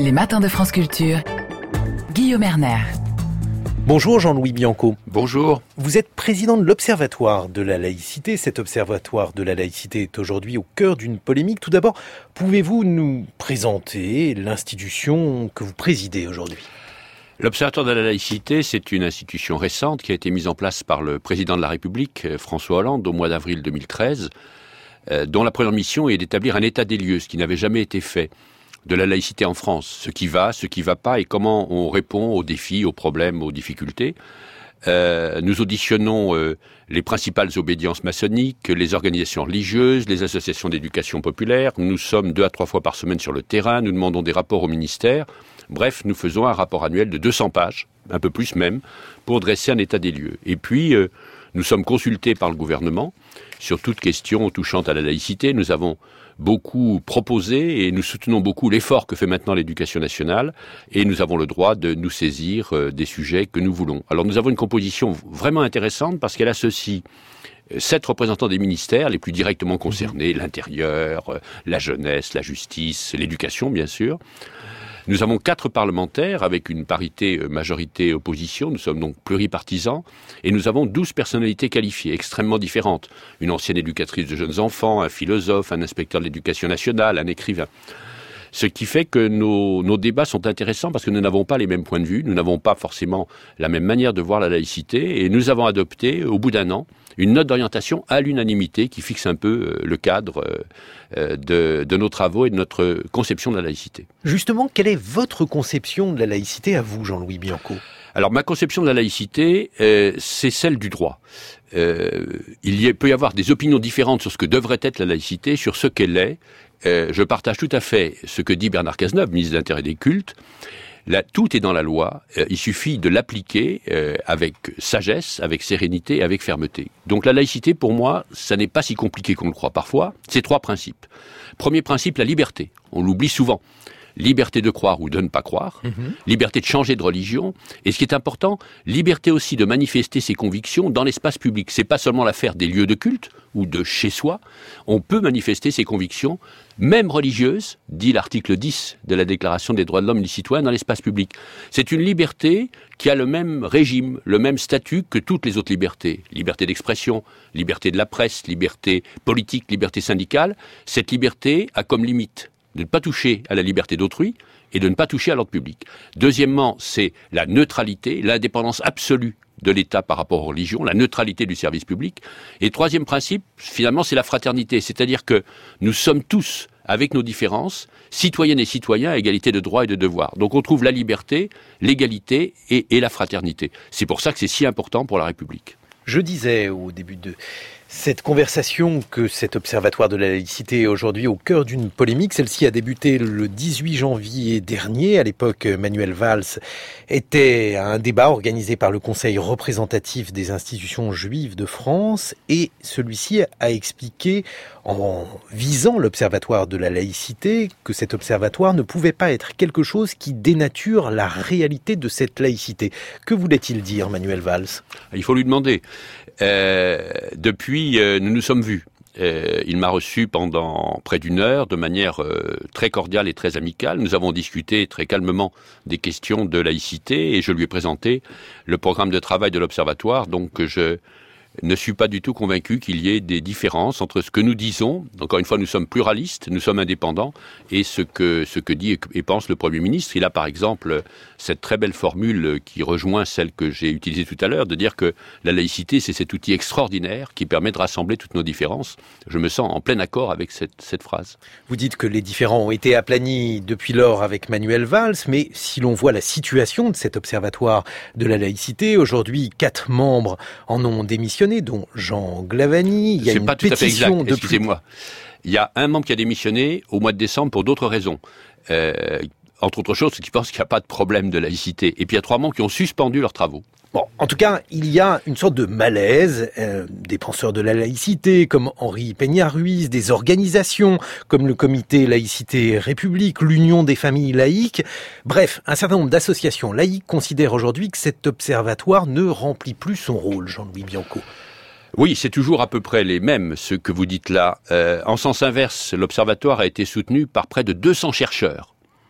Les matins de France Culture. Guillaume Erner. Bonjour Jean-Louis Bianco. Bonjour. Vous êtes président de l'Observatoire de la laïcité. Cet Observatoire de la laïcité est aujourd'hui au cœur d'une polémique. Tout d'abord, pouvez-vous nous présenter l'institution que vous présidez aujourd'hui ? L'Observatoire de la laïcité, c'est une institution récente qui a été mise en place par le président de la République, François Hollande, au mois d'avril 2013, dont la première mission est d'établir un état des lieux, ce qui n'avait jamais été fait, de la laïcité en France, ce qui va pas et comment on répond aux défis, aux problèmes, aux difficultés. Nous auditionnons les principales obédiences maçonniques, les organisations religieuses, les associations d'éducation populaire. Nous sommes 2 à 3 fois par semaine sur le terrain, nous demandons des rapports au ministère. Bref, nous faisons un rapport annuel de 200 pages, un peu plus même, pour dresser un état des lieux. Et puis, nous sommes consultés par le gouvernement sur toute question touchant à la laïcité. Nous avons beaucoup proposé et nous soutenons beaucoup l'effort que fait maintenant l'éducation nationale et nous avons le droit de nous saisir des sujets que nous voulons. Alors nous avons une composition vraiment intéressante parce qu'elle associe 7 représentants des ministères les plus directement concernés, l'intérieur, la jeunesse, la justice, l'éducation bien sûr. Nous avons 4 parlementaires avec une parité majorité-opposition. Nous sommes donc pluripartisans. Et nous avons 12 personnalités qualifiées, extrêmement différentes. Une ancienne éducatrice de jeunes enfants, un philosophe, un inspecteur de l'éducation nationale, un écrivain. Ce qui fait que nos débats sont intéressants parce que nous n'avons pas les mêmes points de vue. Nous n'avons pas forcément la même manière de voir la laïcité. Et nous avons adopté, au bout d'un an, une note d'orientation à l'unanimité qui fixe un peu le cadre de nos travaux et de notre conception de la laïcité. Justement, quelle est votre conception de la laïcité à vous, Jean-Louis Bianco ? Alors, ma conception de la laïcité, c'est celle du droit. Il peut y avoir des opinions différentes sur ce que devrait être la laïcité, sur ce qu'elle est. Je partage tout à fait ce que dit Bernard Cazeneuve, ministre de l'Intérieur et des Cultes. Là, tout est dans la loi, il suffit de l'appliquer avec sagesse, avec sérénité, avec fermeté. Donc la laïcité, pour moi, ça n'est pas si compliqué qu'on le croit parfois. C'est 3 principes. Premier principe, la liberté. On l'oublie souvent. Liberté de croire ou de ne pas croire, liberté de changer de religion, et ce qui est important, liberté aussi de manifester ses convictions dans l'espace public. C'est pas seulement l'affaire des lieux de culte ou de chez soi, on peut manifester ses convictions, même religieuses, dit l'article 10 de la Déclaration des droits de l'homme et du citoyen, dans l'espace public. C'est une liberté qui a le même régime, le même statut que toutes les autres libertés. Liberté d'expression, liberté de la presse, liberté politique, liberté syndicale. Cette liberté a comme limite de ne pas toucher à la liberté d'autrui et de ne pas toucher à l'ordre public. Deuxièmement, c'est la neutralité, l'indépendance absolue de l'État par rapport aux religions, la neutralité du service public. Et troisième principe, finalement, c'est la fraternité, c'est-à-dire que nous sommes tous, avec nos différences, citoyennes et citoyens à égalité de droits et de devoirs. Donc on trouve la liberté, l'égalité et la fraternité. C'est pour ça que c'est si important pour la République. Je disais au début de cette conversation que cet observatoire de la laïcité est aujourd'hui au cœur d'une polémique. Celle-ci a débuté le 18 janvier dernier. À l'époque, Manuel Valls était à un débat organisé par le Conseil représentatif des institutions juives de France et celui-ci a expliqué, en visant l'observatoire de la laïcité, que cet observatoire ne pouvait pas être quelque chose qui dénature la réalité de cette laïcité. Que voulait-il dire, Manuel Valls ? Il faut lui demander. Depuis, nous nous sommes vus. Il m'a reçu pendant près d'1 heure de manière très cordiale et très amicale. Nous avons discuté très calmement des questions de laïcité et je lui ai présenté le programme de travail de l'Observatoire. Donc je ne suis pas du tout convaincu qu'il y ait des différences entre ce que nous disons, encore une fois nous sommes pluralistes, nous sommes indépendants, et ce que dit et pense le Premier ministre. Il a par exemple cette très belle formule qui rejoint celle que j'ai utilisée tout à l'heure, de dire que la laïcité c'est cet outil extraordinaire qui permet de rassembler toutes nos différences. Je me sens en plein accord avec cette phrase. Vous dites que les différends ont été aplanis depuis lors avec Manuel Valls, mais si l'on voit la situation de cet observatoire de la laïcité, aujourd'hui 4 membres en ont démissionné, dont Jean Glavany. Il y a une pétition de Excusez-moi. Il y a un membre qui a démissionné au mois de décembre pour d'autres raisons. Entre autres choses, qui pensent qu'il n'y a pas de problème de laïcité. Et puis il y a 3 membres qui ont suspendu leurs travaux. Bon, en tout cas, il y a une sorte de malaise des penseurs de la laïcité, comme Henri Peña-Ruiz, des organisations comme le Comité Laïcité République, l'Union des familles laïques. Bref, un certain nombre d'associations laïques considèrent aujourd'hui que cet observatoire ne remplit plus son rôle, Jean-Louis Bianco. Oui, c'est toujours à peu près les mêmes, ce que vous dites là. En sens inverse, l'Observatoire a été soutenu par près de 200 chercheurs.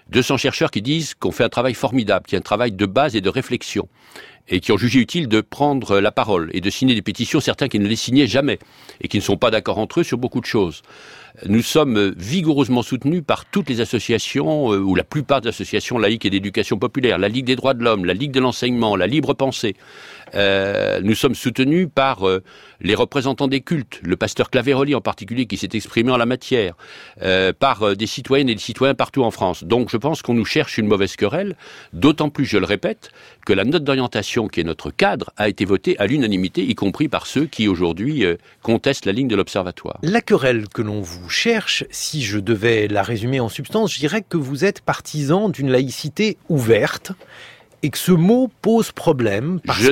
200 chercheurs qui disent qu'on fait un travail formidable, qu'il y a un travail de base et de réflexion, et qui ont jugé utile de prendre la parole et de signer des pétitions, certains qui ne les signaient jamais, et qui ne sont pas d'accord entre eux sur beaucoup de choses. Nous sommes vigoureusement soutenus par toutes les associations, ou la plupart des associations laïques et d'éducation populaire, la Ligue des droits de l'homme, la Ligue de l'enseignement, la Libre Pensée. Nous sommes soutenus par les représentants des cultes, le pasteur Claveroli en particulier qui s'est exprimé en la matière, par des citoyennes et des citoyens partout en France. Donc je pense qu'on nous cherche une mauvaise querelle, d'autant plus, je le répète, que la note d'orientation qui est notre cadre a été votée à l'unanimité, y compris par ceux qui aujourd'hui contestent la ligne de l'Observatoire. La querelle que l'on vous cherche, si je devais la résumer en substance, je dirais que vous êtes partisan d'une laïcité ouverte, et que ce mot pose problème parce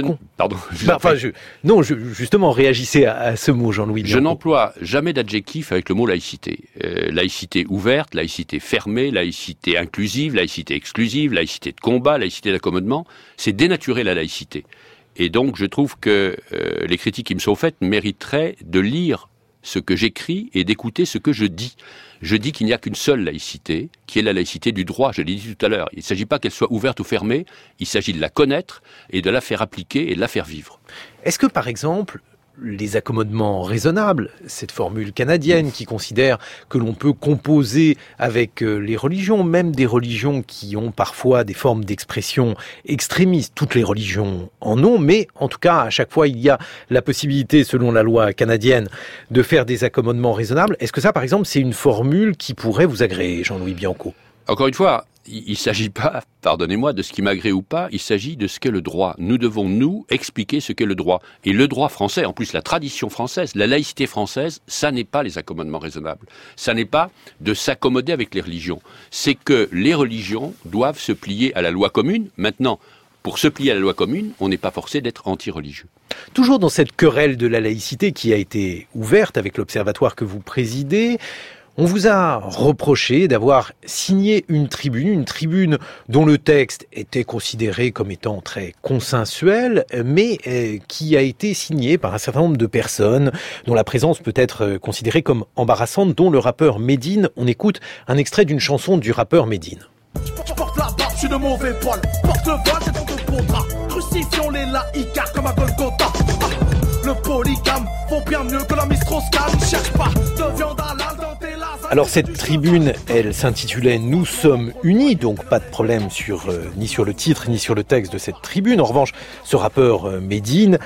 justement, réagissez à ce mot, Jean-Louis Bianco. Je n'emploie jamais d'adjectif avec le mot laïcité. Laïcité ouverte, laïcité fermée, laïcité inclusive, laïcité exclusive, laïcité de combat, laïcité d'accommodement, c'est dénaturer la laïcité. Et donc, je trouve que les critiques qui me sont faites mériteraient de lire ce que j'écris et d'écouter ce que je dis. Je dis qu'il n'y a qu'une seule laïcité, qui est la laïcité du droit, je l'ai dit tout à l'heure. Il ne s'agit pas qu'elle soit ouverte ou fermée, il s'agit de la connaître et de la faire appliquer et de la faire vivre. Est-ce que, par exemple, les accommodements raisonnables, cette formule canadienne qui considère que l'on peut composer avec les religions, même des religions qui ont parfois des formes d'expression extrémistes, toutes les religions en ont, mais en tout cas, à chaque fois, il y a la possibilité, selon la loi canadienne, de faire des accommodements raisonnables. Est-ce que ça, par exemple, c'est une formule qui pourrait vous agréer, Jean-Louis Bianco ? Encore une fois, il ne s'agit pas, pardonnez-moi, de ce qui m'agrée ou pas, il s'agit de ce qu'est le droit. Nous devons, nous, expliquer ce qu'est le droit. Et le droit français, en plus la tradition française, la laïcité française, ça n'est pas les accommodements raisonnables. Ça n'est pas de s'accommoder avec les religions. C'est que les religions doivent se plier à la loi commune. Maintenant, pour se plier à la loi commune, on n'est pas forcé d'être anti-religieux. Toujours dans cette querelle de la laïcité qui a été ouverte avec l'observatoire que vous présidez, on vous a reproché d'avoir signé une tribune dont le texte était considéré comme étant très consensuel, mais qui a été signée par un certain nombre de personnes dont la présence peut être considérée comme embarrassante, dont le rappeur Medine. On écoute un extrait d'une chanson du rappeur Medine. Je porte la barbe, je suis de mauvais poil. Porte le voile, c'est ton contrat. Crucifions les laïcards comme à Golgotha. Le polygame vaut bien mieux que la Mistrauss-Kahn. Cherche pas de viande halal dans tes lasagnes. Alors cette tribune, elle s'intitulait « Nous sommes unis », donc pas de problème ni sur le titre ni sur le texte de cette tribune. En revanche, ce rappeur Medine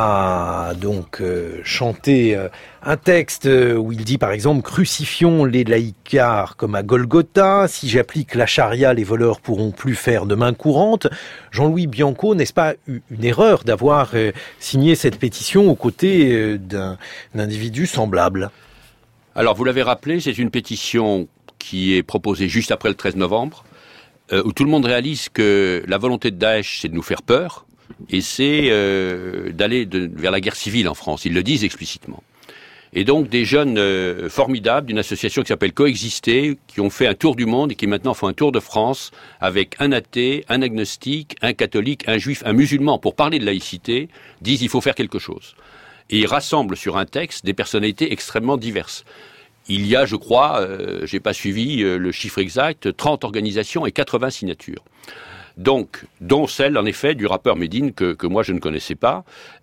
a donc chanté un texte où il dit par exemple « Crucifions les laïcards comme à Golgotha, si j'applique la charia, les voleurs pourront plus faire de main courante ». Jean-Louis Bianco, n'est-ce pas une erreur d'avoir signé cette pétition aux côtés d'un individu semblable ? Alors, vous l'avez rappelé, c'est une pétition qui est proposée juste après le 13 novembre, où tout le monde réalise que la volonté de Daesh, c'est de nous faire peur, et c'est d'aller vers la guerre civile en France. Ils le disent explicitement. Et donc, des jeunes formidables d'une association qui s'appelle Coexister, qui ont fait un tour du monde et qui maintenant font un tour de France avec un athée, un agnostique, un catholique, un juif, un musulman, pour parler de laïcité, disent il faut faire quelque chose. Et ils rassemblent sur un texte des personnalités extrêmement diverses. Il y a, je crois, j'ai pas suivi le chiffre exact, 30 organisations et 80 signatures. Donc, dont celle, en effet, du rappeur Medine, que moi je ne connaissais pas.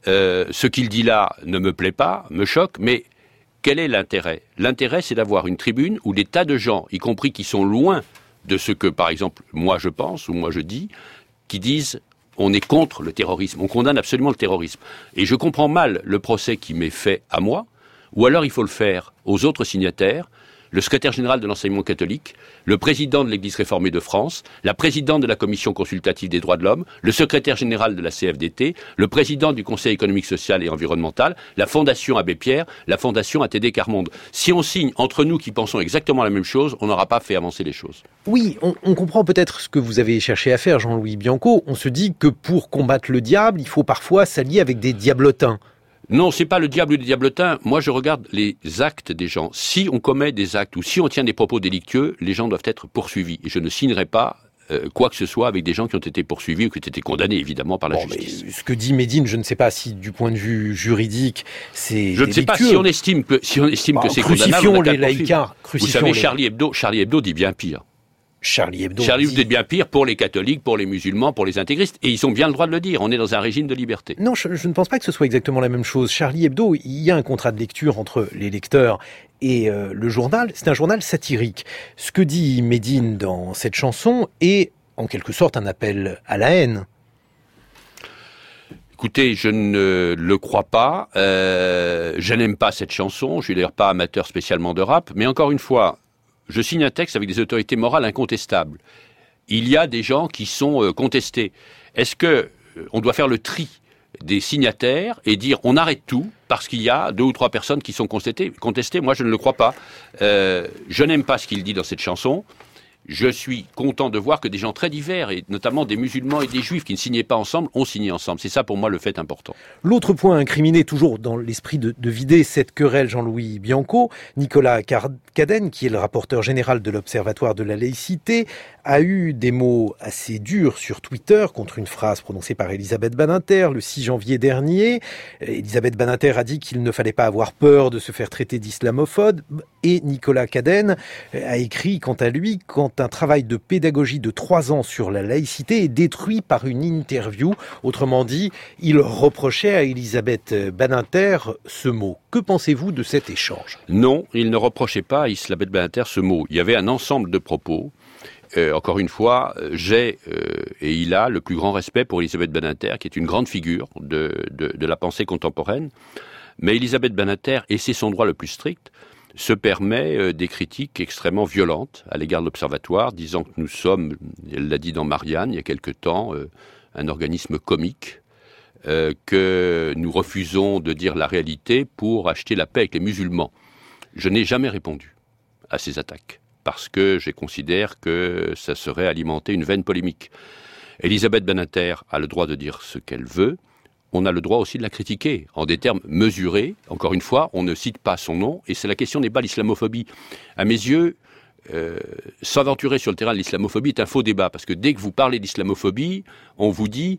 Ce qu'il dit là ne me plaît pas, me choque, mais quel est l'intérêt ? L'intérêt, c'est d'avoir une tribune où des tas de gens, y compris qui sont loin de ce que, par exemple, moi je pense ou moi je dis, qui disent on est contre le terrorisme, on condamne absolument le terrorisme. Et je comprends mal le procès qui m'est fait à moi, ou alors il faut le faire aux autres signataires, le secrétaire général de l'enseignement catholique, le président de l'Église réformée de France, la présidente de la commission consultative des droits de l'homme, le secrétaire général de la CFDT, le président du Conseil économique, social et environnemental, la Fondation Abbé Pierre, la Fondation ATD Quart-Monde. Si on signe entre nous qui pensons exactement la même chose, on n'aura pas fait avancer les choses. Oui, on comprend peut-être ce que vous avez cherché à faire, Jean-Louis Bianco. On se dit que pour combattre le diable, il faut parfois s'allier avec des diablotins. Non, c'est pas le diable ou le diablotin. Moi, je regarde les actes des gens. Si on commet des actes ou si on tient des propos délictueux, les gens doivent être poursuivis. Et je ne signerai pas quoi que ce soit avec des gens qui ont été poursuivis ou qui ont été condamnés, évidemment, par la justice. Mais ce que dit Medine, je ne sais pas si, du point de vue juridique, c'est je ne sais pas si on estime que c'est condamnable. Crucifions les laïcards. Vous savez, Charlie Hebdo dit bien pire. Charlie Hebdo est bien pire pour les catholiques, pour les musulmans, pour les intégristes. Et ils ont bien le droit de le dire. On est dans un régime de liberté. Non, je ne pense pas que ce soit exactement la même chose. Charlie Hebdo, il y a un contrat de lecture entre les lecteurs et le journal. C'est un journal satirique. Ce que dit Médine dans cette chanson est en quelque sorte un appel à la haine. Écoutez, je ne le crois pas. Je n'aime pas cette chanson. Je suis d'ailleurs pas amateur spécialement de rap. Mais encore une fois, je signe un texte avec des autorités morales incontestables. Il y a des gens qui sont contestés. Est-ce que on doit faire le tri des signataires et dire on arrête tout parce qu'il y a 2 ou 3 personnes qui sont contestées? Moi, je ne le crois pas. Je n'aime pas ce qu'il dit dans cette chanson. Je suis content de voir que des gens très divers, et notamment des musulmans et des juifs qui ne signaient pas ensemble, ont signé ensemble. C'est ça pour moi le fait important. L'autre point incriminé, toujours dans l'esprit de vider cette querelle, Jean-Louis Bianco, Nicolas Cadenne, qui est le rapporteur général de l'Observatoire de la laïcité, a eu des mots assez durs sur Twitter contre une phrase prononcée par Elisabeth Badinter le 6 janvier dernier. Elisabeth Badinter a dit qu'il ne fallait pas avoir peur de se faire traiter d'islamophobe, et Nicolas Cadenne a écrit quant à lui quand un travail de pédagogie de 3 ans sur la laïcité est détruit par une interview. Autrement dit, il reprochait à Elisabeth Badinter ce mot. Que pensez-vous de cet échange? Non, il ne reprochait pas à Elisabeth Badinter ce mot. Il y avait un ensemble de propos. Encore une fois, j'ai et il a le plus grand respect pour Elisabeth Badinter, qui est une grande figure de la pensée contemporaine. Mais Elisabeth Badinter, et c'est son droit le plus strict, se permet des critiques extrêmement violentes à l'égard de l'Observatoire, disant que nous sommes, elle l'a dit dans Marianne il y a quelque temps, un organisme comique, que nous refusons de dire la réalité pour acheter la paix avec les musulmans. Je n'ai jamais répondu à ces attaques, parce que je considère que ça serait alimenter une vaine polémique. Elisabeth Badinter a le droit de dire ce qu'elle veut. On a le droit aussi de la critiquer, en des termes mesurés. Encore une fois, on ne cite pas son nom, et c'est la question n'est pas l'islamophobie. À mes yeux, s'aventurer sur le terrain de l'islamophobie est un faux débat, parce que dès que vous parlez d'islamophobie, on vous dit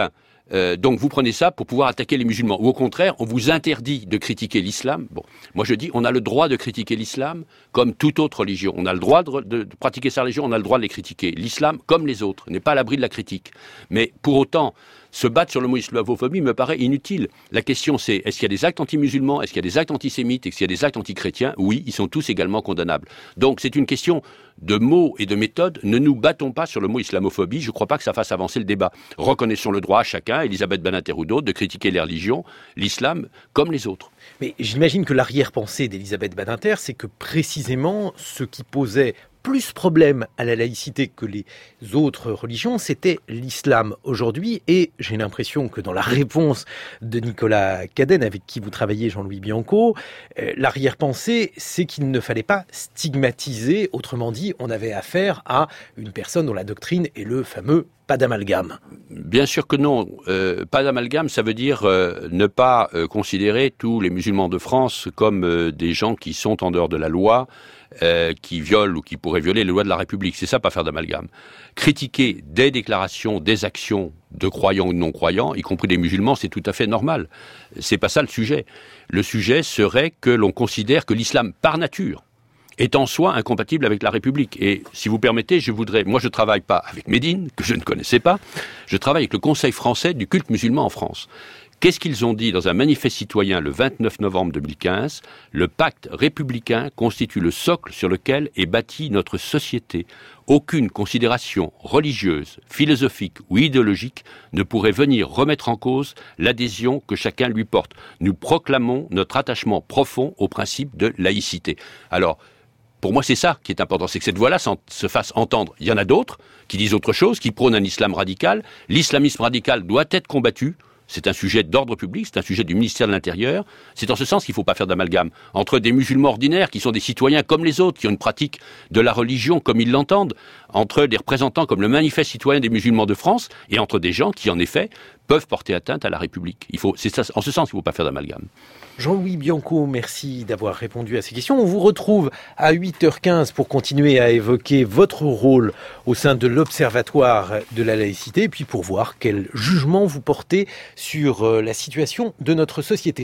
donc vous prenez ça pour pouvoir attaquer les musulmans. Ou au contraire, on vous interdit de critiquer l'islam. Bon, moi je dis, on a le droit de critiquer l'islam comme toute autre religion. On a le droit de pratiquer sa religion, on a le droit de les critiquer. L'islam, comme les autres, n'est pas à l'abri de la critique. Mais pour autant, se battre sur le mot islamophobie me paraît inutile. La question c'est, est-ce qu'il y a des actes anti-musulmans, est-ce qu'il y a des actes antisémites, est-ce qu'il y a des actes anti-chrétiens? Oui, ils sont tous également condamnables. Donc c'est une question de mots et de méthodes. Ne nous battons pas sur le mot islamophobie, je ne crois pas que ça fasse avancer le débat. Reconnaissons le droit à chacun, Elisabeth Badinter ou d'autres, de critiquer les religions, l'islam, comme les autres. Mais j'imagine que l'arrière-pensée d'Elisabeth Badinter, c'est que précisément ce qui posait plus problème à la laïcité que les autres religions, c'était l'islam aujourd'hui. Et j'ai l'impression que dans la réponse de Nicolas Cadenne, avec qui vous travaillez, Jean-Louis Bianco, l'arrière-pensée, c'est qu'il ne fallait pas stigmatiser. Autrement dit, on avait affaire à une personne dont la doctrine est le fameux pas d'amalgame. Bien sûr que non. Pas d'amalgame, ça veut dire ne pas considérer tous les musulmans de France comme des gens qui sont en dehors de la loi, qui violent ou qui pourraient violer les lois de la République. C'est ça, pas faire d'amalgame. Critiquer des déclarations, des actions de croyants ou de non-croyants, y compris des musulmans, c'est tout à fait normal. C'est pas ça le sujet. Le sujet serait que l'on considère que l'islam, par nature, est en soi incompatible avec la République. Et si vous permettez, moi je travaille pas avec Médine, que je ne connaissais pas, je travaille avec le Conseil français du culte musulman en France. Qu'est-ce qu'ils ont dit dans un manifeste citoyen le 29 novembre 2015 ? Le pacte républicain constitue le socle sur lequel est bâtie notre société. Aucune considération religieuse, philosophique ou idéologique ne pourrait venir remettre en cause l'adhésion que chacun lui porte. Nous proclamons notre attachement profond au principe de laïcité. Alors, pour moi, c'est ça qui est important, c'est que cette voix-là se fasse entendre. Il y en a d'autres qui disent autre chose, qui prônent un islam radical. L'islamisme radical doit être combattu. C'est un sujet d'ordre public, c'est un sujet du ministère de l'Intérieur. C'est en ce sens qu'il ne faut pas faire d'amalgame entre des musulmans ordinaires qui sont des citoyens comme les autres, qui ont une pratique de la religion comme ils l'entendent, entre des représentants comme le manifeste citoyen des musulmans de France et entre des gens qui, en effet, peuvent porter atteinte à la République. C'est ça, en ce sens qu'il ne faut pas faire d'amalgame. Jean-Louis Bianco, merci d'avoir répondu à ces questions. On vous retrouve à 8h15 pour continuer à évoquer votre rôle au sein de l'Observatoire de la laïcité, et puis pour voir quel jugement vous portez sur la situation de notre société.